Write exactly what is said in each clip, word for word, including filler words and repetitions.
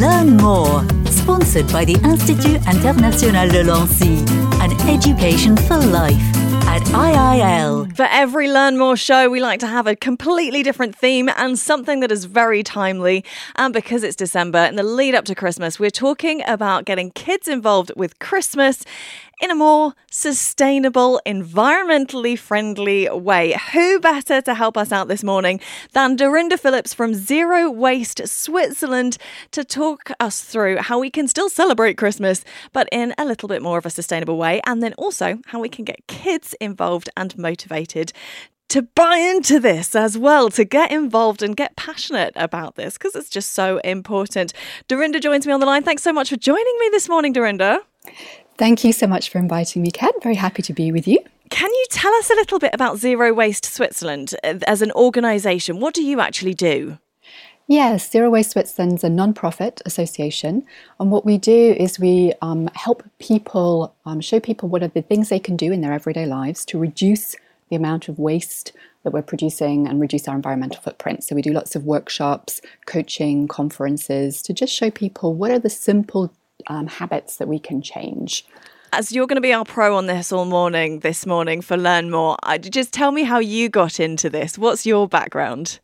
Learn more. Sponsored by the Institut International de Lancy. An education for life at I I L. For every Learn More show, we like to have a completely different theme and something that is very timely. And because it's December, in the lead up to Christmas, we're talking about getting kids involved with Christmas in a more sustainable, environmentally friendly way. Who better to help us out this morning than Dorinda Phillips from Zero Waste Switzerland to talk us through how we can still celebrate Christmas, but in a little bit more of a sustainable way, and then also how we can get kids involved and motivated to buy into this as well, to get involved and get passionate about this, because it's just so important. Dorinda joins me on the line. Thanks so much for joining me this morning, Dorinda. Thank you so much for inviting me, Kat. Very happy to be with you. Can you tell us a little bit about Zero Waste Switzerland as an organisation? What do you actually do? Yes, Zero Waste Switzerland's a non-profit association, and what we do is we um, help people, um, show people what are the things they can do in their everyday lives to reduce the amount of waste that we're producing and reduce our environmental footprint. So we do lots of workshops, coaching, conferences to just show people what are the simple Um, habits that we can change. As you're going to be our pro on this all morning, this morning for Learn More, just tell me how you got into this. What's your background?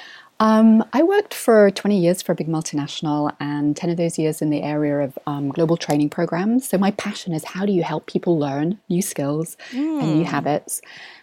Um, I worked for twenty years for a big multinational, and ten of those years in the area of um, global training programs. So my passion is, how do you help people learn new skills mm. and new habits?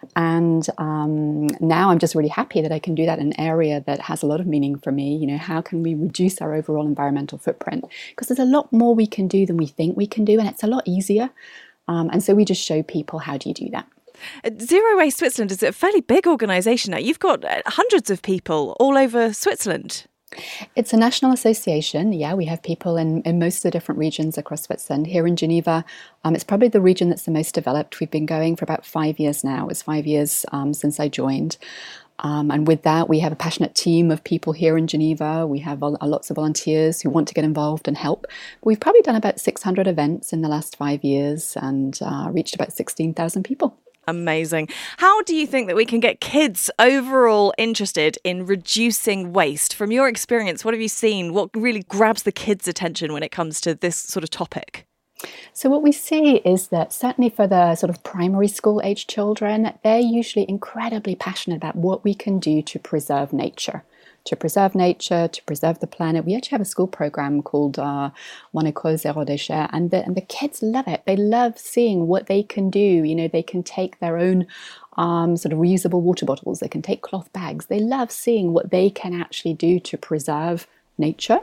And um, now I'm just really happy that I can do that in an area that has a lot of meaning for me. You know, how can we reduce our overall environmental footprint? Because there's a lot more we can do than we think we can do, and it's a lot easier. Um, and so we just show people, how do you do that? Zero Waste Switzerland is a fairly big organisation now. You've got hundreds of people all over Switzerland. It's a national association. Yeah, we have people in, in most of the different regions across Switzerland. Here in Geneva, um, it's probably the region that's the most developed. We've been going for about five years now. It's five years um, since I joined. Um, and with that, we have a passionate team of people here in Geneva. We have a, a lots of volunteers who want to get involved and help. We've probably done about six hundred events in the last five years and uh, reached about sixteen thousand people. Amazing. How do you think that we can get kids overall interested in reducing waste? From your experience, what have you seen? What really grabs the kids' attention when it comes to this sort of topic? So what we see is that certainly for the sort of primary school age children, they're usually incredibly passionate about what we can do to preserve nature. To preserve nature, to preserve the planet. We actually have a school program called uh, Mon École Zéro Déchet, and the, and the kids love it. They love seeing what they can do. You know, they can take their own um, sort of reusable water bottles. They can take cloth bags. They love seeing what they can actually do to preserve nature.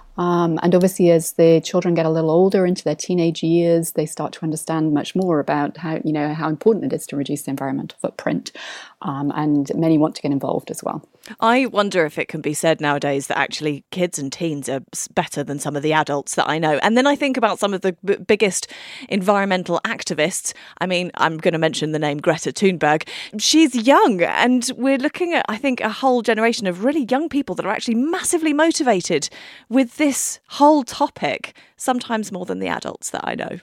Um, and obviously, as the children get a little older into their teenage years, they start to understand much more about how, you know, how important it is to reduce the environmental footprint. Um, and many want to get involved as well. I wonder if it can be said nowadays that actually kids and teens are better than some of the adults that I know. And then I think about some of the b- biggest environmental activists. I mean, I'm going to mention the name Greta Thunberg. She's young, and we're looking at, I think, a whole generation of really young people that are actually massively motivated with this whole topic, sometimes more than the adults that I know.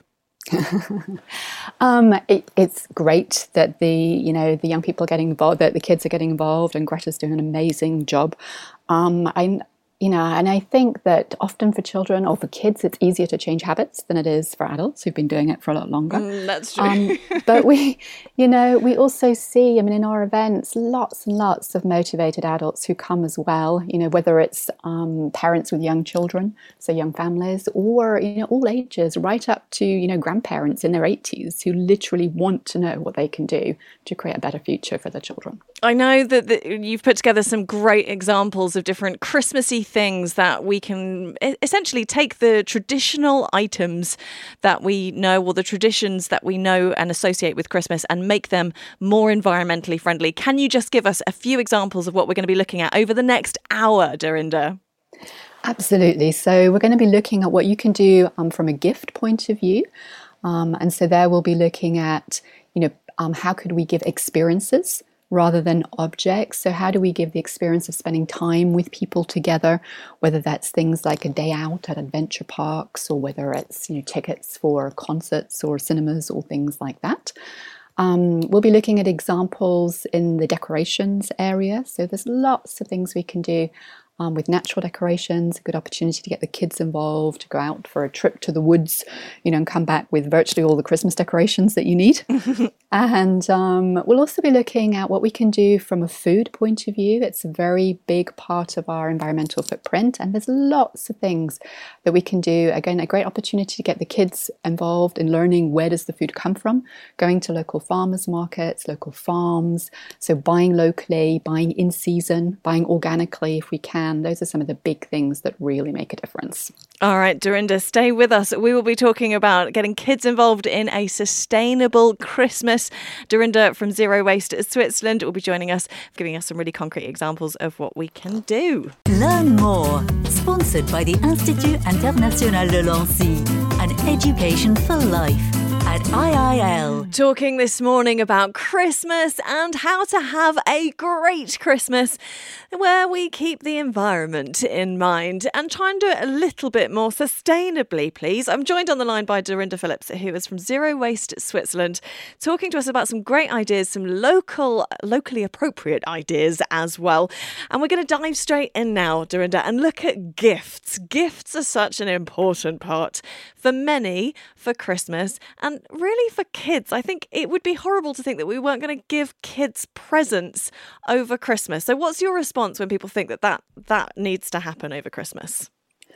um, it, it's great that the you know the young people are getting involved, that the kids are getting involved, and Greta's doing an amazing job. Um, I you know, and I think that often for children or for kids, it's easier to change habits than it is for adults who've been doing it for a lot longer. Mm, that's true. Um, but we, you know, we also see, I mean, in our events, lots and lots of motivated adults who come as well, you know, whether it's um, parents with young children, so young families, or, you know, all ages, right up to, you know, grandparents in their eighties who literally want to know what they can do to create a better future for their children. I know that, that you've put together some great examples of different Christmassy things that we can essentially take the traditional items that we know, or the traditions that we know and associate with Christmas, and make them more environmentally friendly. Can you just give us a few examples of what we're going to be looking at over the next hour, Dorinda? Absolutely. So we're going to be looking at what you can do um, from a gift point of view. Um, and so there we'll be looking at, you know, um, how could we give experiences rather than objects? So how do we give the experience of spending time with people together, whether that's things like a day out at adventure parks, or whether it's, you know, tickets for concerts or cinemas or things like that. Um, we'll be looking at examples in the decorations area. So there's lots of things we can do um, with natural decorations, a good opportunity to get the kids involved, to go out for a trip to the woods, you know, and come back with virtually all the Christmas decorations that you need. And um, we'll also be looking at what we can do from a food point of view. It's a very big part of our environmental footprint, and there's lots of things that we can do. Again, a great opportunity to get the kids involved in learning where does the food come from, going to local farmers markets, local farms, so buying locally, buying in season, buying organically if we can. Those are some of the big things that really make a difference. All right, Dorinda, stay with us. We will be talking about getting kids involved in a sustainable Christmas. Dorinda from Zero Waste Switzerland will be joining us, giving us some really concrete examples of what we can do. Learn more. Sponsored by the Institut International de Lancy, an education for life at I I L. Talking this morning about Christmas and how to have a great Christmas where we keep the environment in mind and try and do it a little bit more sustainably, please. I'm joined on the line by Dorinda Phillips, who is from Zero Waste Switzerland, talking to us about some great ideas, some local, locally appropriate ideas as well. And we're going to dive straight in now, Dorinda, and look at gifts. Gifts are such an important part for many for Christmas and really for kids. I think it would be horrible to think that we weren't going to give kids presents over Christmas. So what's your response when people think that that, that needs to happen over Christmas?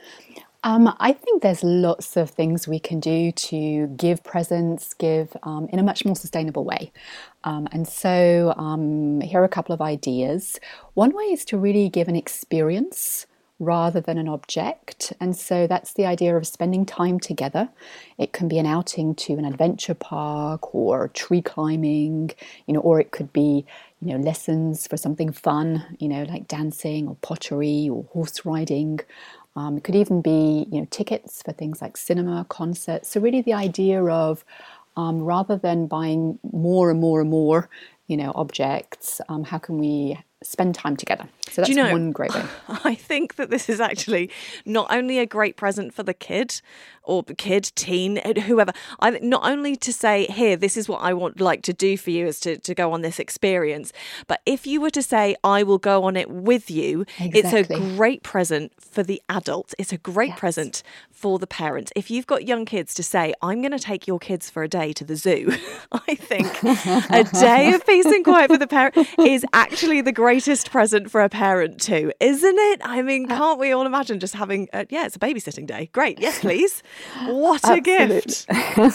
Um, I think there's lots of things we can do to give presents, give um, in a much more sustainable way. Um, and so um, here are a couple of ideas. One way is to really give an experience rather than an object. And so that's the idea of spending time together. It can be an outing to an adventure park or tree climbing, you know, or it could be, you know, lessons for something fun, you know, like dancing or pottery or horse riding. Um, it could even be, you know, tickets for things like cinema, concerts. So really the idea of um, rather than buying more and more and more, you know, objects, um, how can we spend time together? So that's Do you know, one great way. I think that this is actually not only a great present for the kid or the kid, teen, whoever. I not only to say, here, this is what I want like to do for you is to, to go on this experience. But if you were to say, I will go on it with you, Exactly. it's a great present for the adult. It's a great Yes. present for the parent. If you've got young kids to say, I'm going to take your kids for a day to the zoo, I think a day of peace and quiet for the parent is actually the greatest present for a parent too, isn't it? I mean, can't we all imagine just having, a, yeah, it's a babysitting day. Great. Yes, please. What a gift.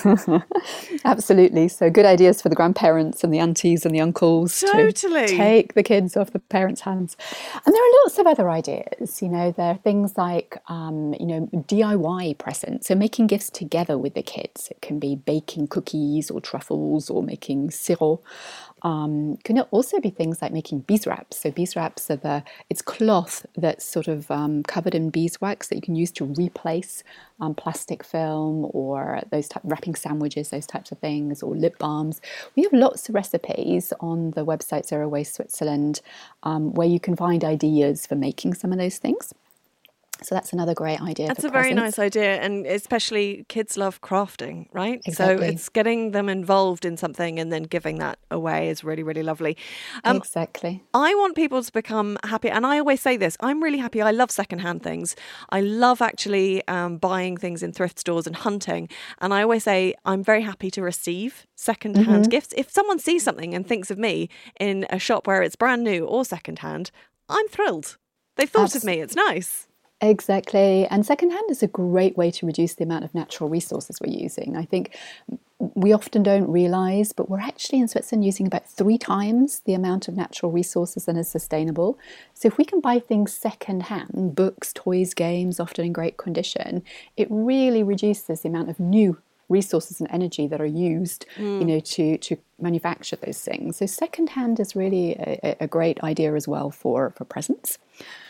Absolutely. So good ideas for the grandparents and the aunties and the uncles Totally. to take the kids off the parents' hands. And there are lots of other ideas. You know, there are things like, um, you know, D I Y presents. So making gifts together with the kids. It can be baking cookies or truffles or making sirop. Um, can also be things like making beeswax. So beeswax are the, it's cloth that's sort of um, covered in beeswax that you can use to replace um, plastic film or those type wrapping sandwiches, those types of things, or lip balms. We have lots of recipes on the website Zero Waste Switzerland um, where you can find ideas for making some of those things. So that's another great idea. That's for a very presents. nice idea. And especially kids love crafting, right? Exactly. So it's getting them involved in something and then giving that away is really, really lovely. Um, exactly. I want people to become happy. And I always say this, I'm really happy. I love secondhand things. I love actually um, buying things in thrift stores and hunting. And I always say I'm very happy to receive secondhand Mm-hmm. gifts. If someone sees something and thinks of me in a shop where it's brand new or secondhand, I'm thrilled. They've thought Abs- of me. It's nice. Exactly. And secondhand is a great way to reduce the amount of natural resources we're using. I think we often don't realise, but we're actually in Switzerland using about three times the amount of natural resources than is sustainable. So if we can buy things secondhand, books, toys, games, often in great condition, it really reduces the amount of new resources and energy that are used, mm. you know, to to manufacture those things. So secondhand is really a, a great idea as well for, for presents.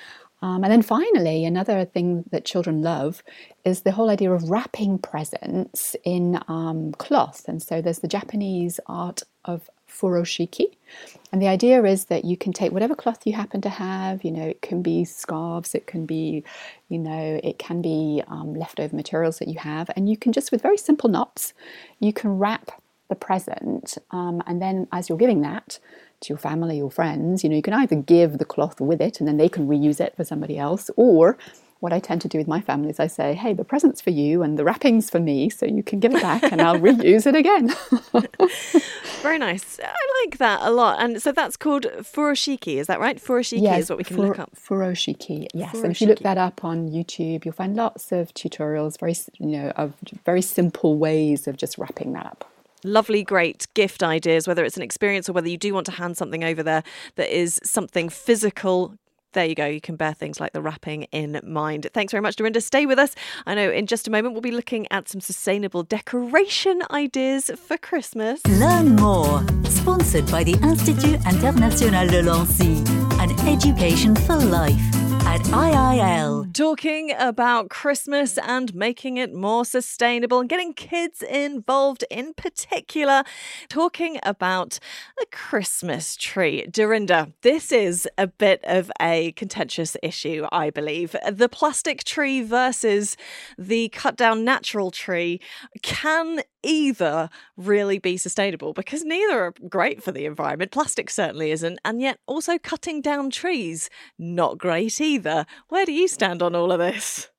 Um, and then finally, another thing that children love is the whole idea of wrapping presents in um, cloth. And so there's the Japanese art of furoshiki. And the idea is that you can take whatever cloth you happen to have, you know, it can be scarves, it can be, you know, it can be um, leftover materials that you have. And you can just, with very simple knots, you can wrap the present. Um, and then as you're giving that, to your family or friends, you know, you can either give the cloth with it and then they can reuse it for somebody else, or what I tend to do with my family is I say, hey, the present's for you and the wrapping's for me, so you can give it back and I'll reuse it again. Very nice. I like that a lot. And so that's called furoshiki, is that right? Furoshiki yes, is what we can fur- look up. Furoshiki, yes. Furoshiki. And if you look that up on YouTube, you'll find lots of tutorials, very, you know, of very simple ways of just wrapping that up. Lovely, great gift ideas, whether it's an experience or whether you do want to hand something over there that is something physical. There you go. You can bear things like the wrapping in mind. Thanks very much, Dorinda. Stay with us. I know in just a moment we'll be looking at some sustainable decoration ideas for Christmas. Learn more. Sponsored by the Institut International de Lancy, an education for life at I I L. Talking about Christmas and making it more sustainable and getting kids involved in particular. Talking about a Christmas tree. Dorinda, this is a bit of a contentious issue, I believe. The plastic tree versus the cut down natural tree. Can either really be sustainable? Because neither are great for the environment. Plastic certainly isn't. And yet also cutting down trees, not great either. Where do you stand on all of this?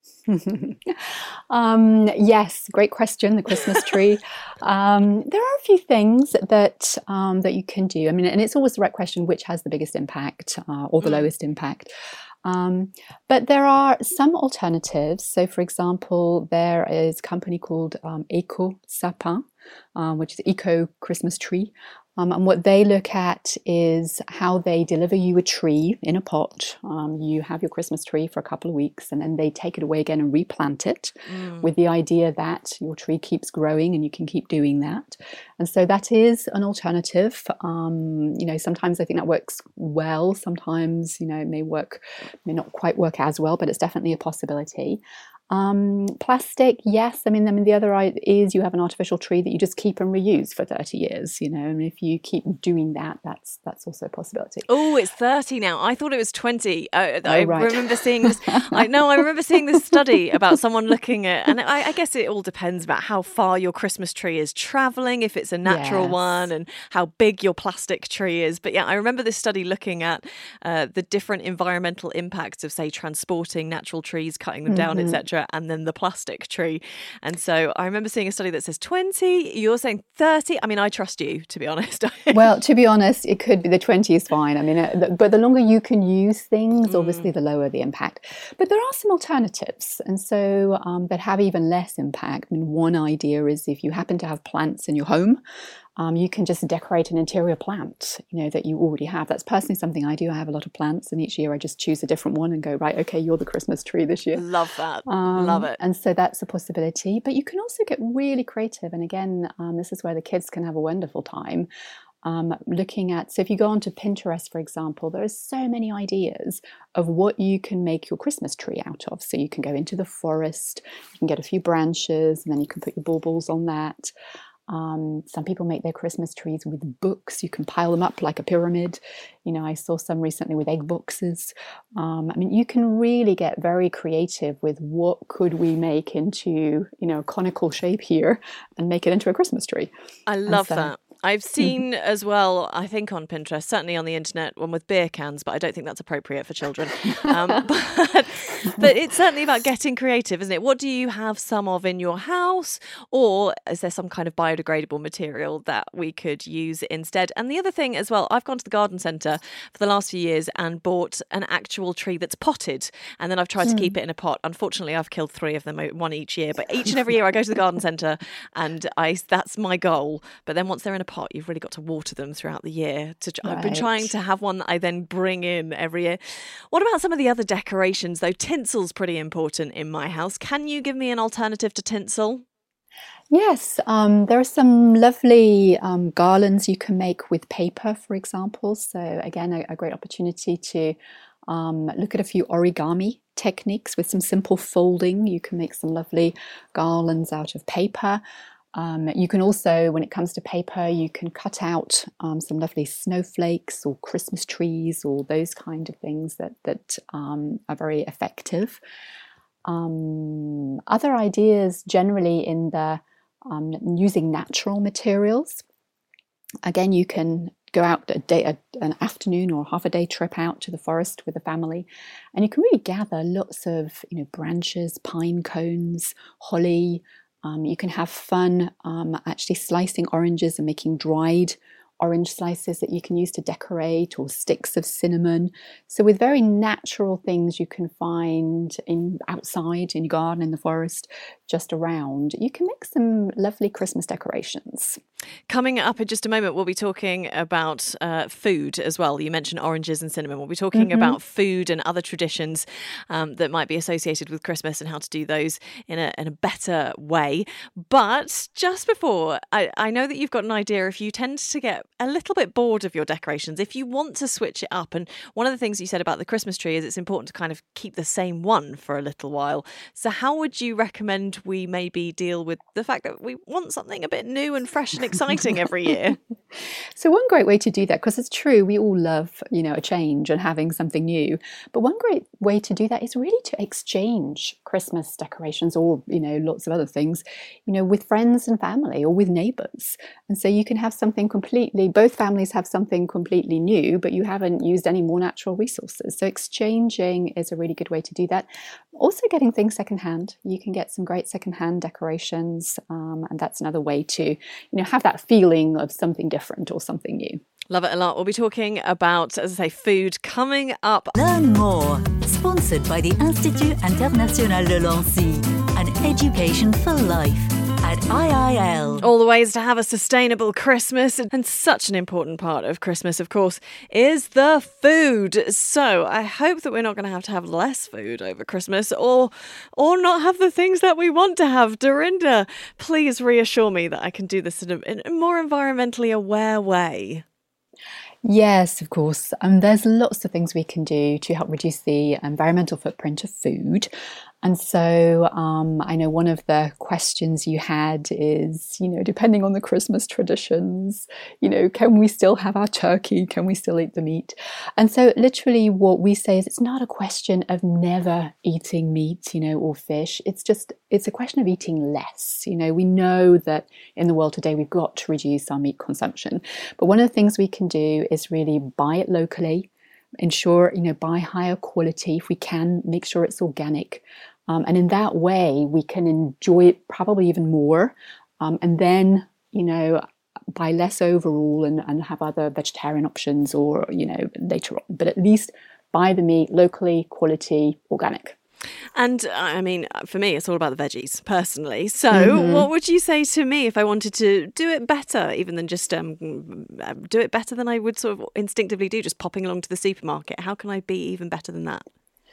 um, yes, great question, the Christmas tree. um, there are a few things that um, that you can do. I mean, and it's always the right question, which has the biggest impact uh, or the mm. lowest impact. Um, but there are some alternatives. So, for example, there is a company called um, Eco Sapin, um, which is Eco Christmas Tree. Um, and what they look at is how they deliver you a tree in a pot. Um, you have your Christmas tree for a couple of weeks and then they take it away again and replant it mm. with the idea that your tree keeps growing and you can keep doing that. And so that is an alternative. Um, you know, sometimes I think that works well. Sometimes, you know, it may work, may not quite work as well, but it's definitely a possibility. Um, plastic, yes. I mean, I mean, the other is you have an artificial tree that you just keep and reuse for thirty years, you know, and if you keep doing that, that's that's also a possibility. Oh, it's thirty now. I thought it was twenty. Uh, oh, I right. remember seeing this. I know, I remember seeing this study about someone looking at, and I, I guess it all depends about how far your Christmas tree is traveling, if it's a natural yes. one, and how big your plastic tree is. But yeah, I remember this study looking at uh, the different environmental impacts of, say, transporting natural trees, cutting them down, mm-hmm. et cetera, and then the plastic tree. And so I remember seeing a study that says twenty, you're saying thirty. I mean, I trust you, to be honest. Well, to be honest, it could be the twenty is fine. I mean, uh, but the longer you can use things, mm. obviously the lower the impact. But there are some alternatives, and so um, that have even less impact. I mean, one idea is if you happen to have plants in your home, Um, you can just decorate an interior plant, you know, that you already have. That's personally something I do. I have a lot of plants, and each year I just choose a different one and go, right, okay, you're the Christmas tree this year. Love that. Um, Love it. And so that's a possibility. But you can also get really creative. And again, um, this is where the kids can have a wonderful time. Um, looking at, so if you go onto Pinterest, for example, there are so many ideas of what you can make your Christmas tree out of. So you can go into the forest, you can get a few branches, and then you can put your baubles on that. Um, some people make their Christmas trees with books. You can pile them up like a pyramid. You know, I saw some recently with egg boxes. Um, I mean, you can really get very creative with what could we make into, you know, a conical shape here and make it into a Christmas tree. I love so, that. I've seen as well, I think on Pinterest, certainly on the internet, one with beer cans, but I don't think that's appropriate for children. Um, but, but it's certainly about getting creative, isn't it? What do you have some of in your house? Or is there some kind of biodegradable material that we could use instead? And the other thing as well, I've gone to the garden centre for the last few years and bought an actual tree that's potted. And then I've tried mm. to keep it in a pot. Unfortunately, I've killed three of them, one each year. But each and every year I go to the garden centre and I that's my goal. But then once they're in a pot, you've really got to water them throughout the year. To, right. I've been trying to have one that I then bring in every year. What about some of the other decorations though? Tinsel's pretty important in my house. Can you give me an alternative to tinsel? Yes, um, there are some lovely um, garlands you can make with paper, for example. So again, a, a great opportunity to um, look at a few origami techniques with some simple folding. You can make some lovely garlands out of paper. Um, you can also, when it comes to paper, you can cut out um, some lovely snowflakes or Christmas trees or those kind of things that, that um, are very effective. Um, other ideas generally in the um, using natural materials. Again, you can go out a day, a, an afternoon or half a day trip out to the forest with the family, and you can really gather lots of, you know, branches, pine cones, holly. Um, you can have fun um, actually slicing oranges and making dried orange slices that you can use to decorate, or sticks of cinnamon. So with very natural things you can find in outside in your garden, in the forest, just around, you can make some lovely Christmas decorations. Coming up in just a moment, we'll be talking about uh, food as well. You mentioned oranges and cinnamon. We'll be talking mm-hmm. about food and other traditions um, that might be associated with Christmas and how to do those in a, in a better way. But just before, I, I know that you've got an idea if you tend to get a little bit bored of your decorations, if you want to switch it up. And one of the things you said about the Christmas tree is it's important to kind of keep the same one for a little while. So how would you recommend we maybe deal with the fact that we want something a bit new and fresh and exciting every year? So one great way to do that, because it's true, we all love, you know, a change and having something new. But one great way to do that is really to exchange Christmas decorations, or, you know, lots of other things, you know, with friends and family or with neighbours. And so you can have something completely, both families have something completely new, but you haven't used any more natural resources. So exchanging is a really good way to do that. Also getting things secondhand. You can get some great secondhand decorations, um, and that's another way to, you know, have that feeling of something different or something new. Love it a lot. We'll be talking about, as I say, food coming up. Learn more. Sponsored by the Institut International de Lancy, an education for life at I I L. All the ways to have a sustainable Christmas, and such an important part of Christmas, of course, is the food. So I hope that we're not going to have to have less food over Christmas, or or not have the things that we want to have. Dorinda, please reassure me that I can do this in a, in a more environmentally aware way. Yes, of course. Um, there's lots of things we can do to help reduce the environmental footprint of food. And so um, I know one of the questions you had is, you know, depending on the Christmas traditions, you know, can we still have our turkey? Can we still eat the meat? And so literally what we say is it's not a question of never eating meat, you know, or fish. It's just, it's a question of eating less. You know, we know that in the world today, we've got to reduce our meat consumption. But one of the things we can do is really buy it locally. Ensure, you know, buy higher quality. If we can, make sure it's organic. Um, and in that way, we can enjoy it probably even more. Um, and then, you know, buy less overall and, and have other vegetarian options, or, you know, later on. But at least buy the meat locally, quality, organic. And I mean, for me, it's all about the veggies, personally. So Mm-hmm. what would you say to me if I wanted to do it better, even than just um, do it better than I would sort of instinctively do, just popping along to the supermarket? How can I be even better than that?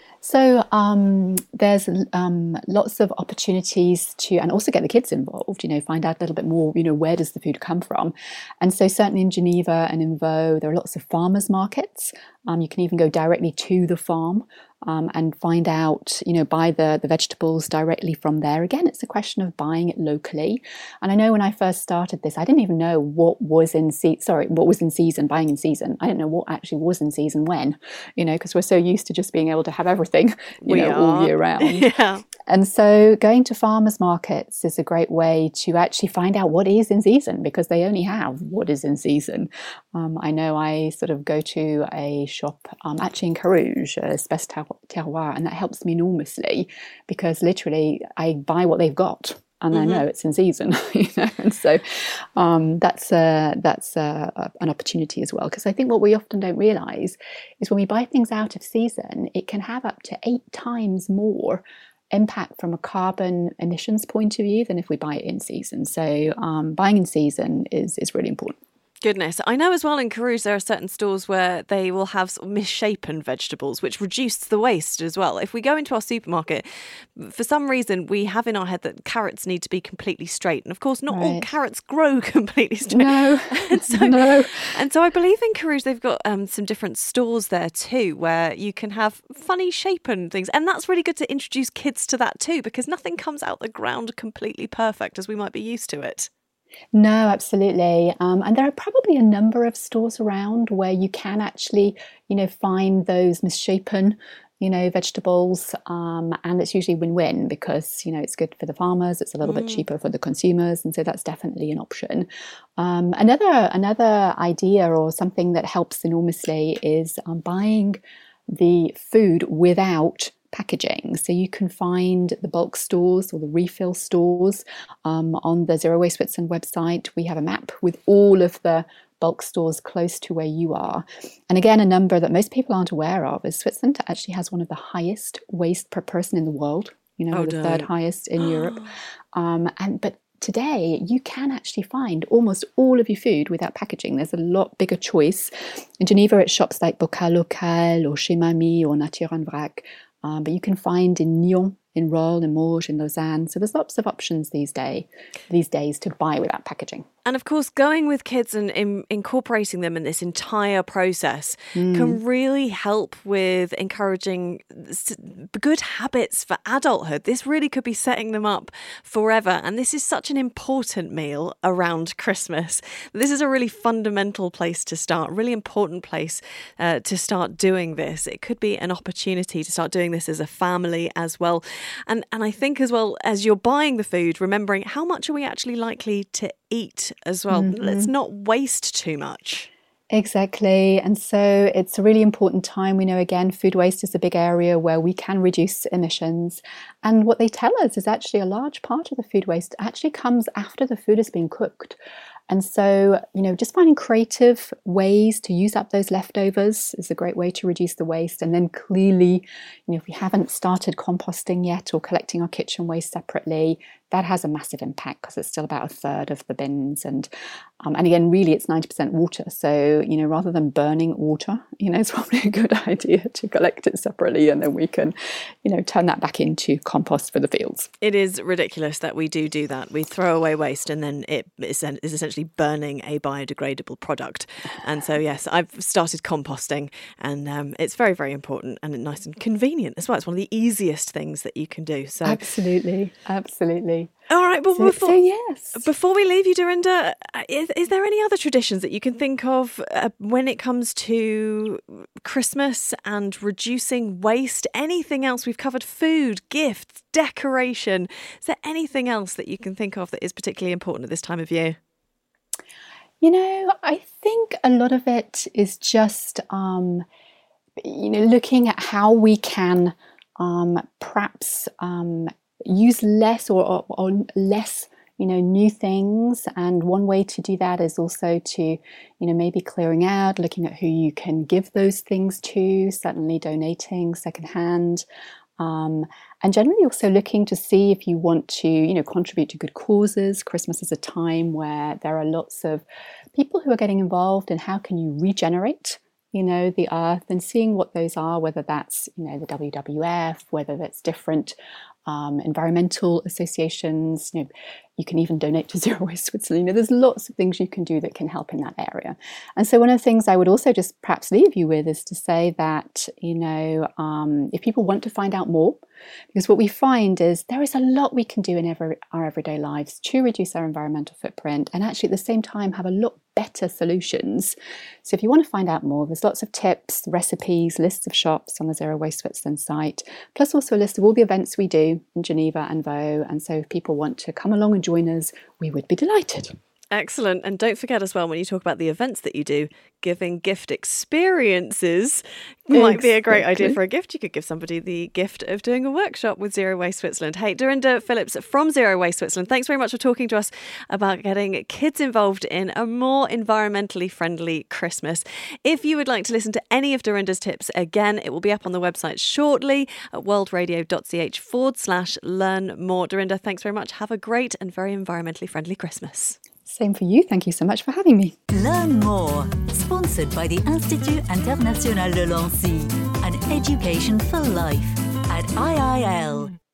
So um, there's um, lots of opportunities to, and also get the kids involved, you know, find out a little bit more, you know, where does the food come from? And so certainly in Geneva and in Vaud, there are lots of farmers markets. Um, you can even go directly to the farm um, and find out, you know, buy the, the vegetables directly from there. Again, it's a question of buying it locally. And I know when I first started this, I didn't even know what was in se- sorry, what was in season, buying in season. I didn't know what actually was in season when, you know, because we're so used to just being able to have everything, you we know, are. all year round. Yeah. And so going to farmers markets is a great way to actually find out what is in season, because they only have what is in season. Um, I know I sort of go to a shop um, actually in Carouge, uh, Espèce Terroir, and that helps me enormously, because literally I buy what they've got. And mm-hmm. I know it's in season, you know, and so um, that's uh, that's uh, an opportunity as well. Because I think what we often don't realise is when we buy things out of season, it can have up to eight times more impact from a carbon emissions point of view than if we buy it in season. So um, buying in season is is really important. Goodness. I know as well in Carouge there are certain stores where they will have sort of misshapen vegetables, which reduce the waste as well. If we go into our supermarket, for some reason we have in our head that carrots need to be completely straight. And of course, not all Right. carrots grow completely straight. No, and so, no. And so I believe in Carouge they've got um, some different stores there too, where you can have funny shapen things. And that's really good to introduce kids to that too, because nothing comes out the ground completely perfect as we might be used to it. No, absolutely. Um, and there are probably a number of stores around where you can actually, you know, find those misshapen you know, vegetables, um, and it's usually win-win because, you know, it's good for the farmers, it's a little mm. bit cheaper for the consumers, and so that's definitely an option. Um, another another idea or something that helps enormously is um, buying the food without packaging. So you can find the bulk stores or the refill stores um, on the Zero Waste Switzerland website. We have a map with all of the bulk stores close to where you are. And again, a number that most people aren't aware of is Switzerland actually has one of the highest waste per person in the world, you know, oh, the no. third highest in Europe. Um, and but today you can actually find almost all of your food without packaging. There's a lot bigger choice. In Geneva, it's shops like Bocal Local or Chez Mamie or Nature en Vrac. Um, but you can find in Nyon, in Rolle, in Morges, in Lausanne. So there's lots of options these day, these days to buy without packaging. And of course, going with kids and in, incorporating them in this entire process mm. can really help with encouraging good habits for adulthood. This really could be setting them up forever. And this is such an important meal around Christmas. This is a really fundamental place to start, really important place uh, to start doing this. It could be an opportunity to start doing this as a family as well. And and I think as well, as you're buying the food, remembering how much are we actually likely to eat as well. Mm-hmm. Let's not waste too much. Exactly. And so it's a really important time. We know, again, food waste is a big area where we can reduce emissions. And what they tell us is actually a large part of the food waste actually comes after the food has been cooked. And so, you know, just finding creative ways to use up those leftovers is a great way to reduce the waste. And then clearly, you know, if we haven't started composting yet or collecting our kitchen waste separately, that has a massive impact because it's still about a third of the bins. And um, and again, really, it's ninety percent water. So, you know, rather than burning water, you know, it's probably a good idea to collect it separately, and then we can, you know, turn that back into compost for the fields. It is ridiculous that we do do that. We throw away waste and then it is essentially burning a biodegradable product. And so, yes, I've started composting, and um, it's very, very important and nice and convenient as well. It's one of the easiest things that you can do. So absolutely, absolutely. All right, but so, before, so yes. before we leave you, Dorinda, is, is there any other traditions that you can think of uh, when it comes to Christmas and reducing waste? Anything else? We've covered food, gifts, decoration. Is there anything else that you can think of that is particularly important at this time of year? You know, I think a lot of it is just, um, you know, looking at how we can um, perhaps um, use less or, or, or less, you know, new things. And one way to do that is also to, you know, maybe clearing out, looking at who you can give those things to, certainly donating secondhand. Um, and generally also looking to see if you want to, you know, contribute to good causes. Christmas is a time where there are lots of people who are getting involved in how can you regenerate, you know, the earth, and seeing what those are, whether that's, you know, the W W F, whether that's different um, environmental associations. You know, you can even donate to Zero Waste Switzerland. You know, there's lots of things you can do that can help in that area. And so one of the things I would also just perhaps leave you with is to say that, you know, um, if people want to find out more, because what we find is there is a lot we can do in every, our everyday lives to reduce our environmental footprint, and actually at the same time have a lot better solutions. So if you want to find out more, there's lots of tips, recipes, lists of shops on the Zero Waste Switzerland site, plus also a list of all the events we do in Geneva and Vaud. And so if people want to come along and join us, we would be delighted. Excellent. And don't forget as well, when you talk about the events that you do, giving gift experiences might be a great idea for a gift. You could give somebody the gift of doing a workshop with Zero Waste Switzerland. Hey, Dorinda Phillips from Zero Waste Switzerland, thanks very much for talking to us about getting kids involved in a more environmentally friendly Christmas. If you would like to listen to any of Dorinda's tips again, it will be up on the website shortly at worldradio.ch forward slash learn more. Dorinda, thanks very much. Have a great and very environmentally friendly Christmas. Same for you. Thank you so much for having me. Learn more. Sponsored by the Institut International de Lancy. An education for life at I I L.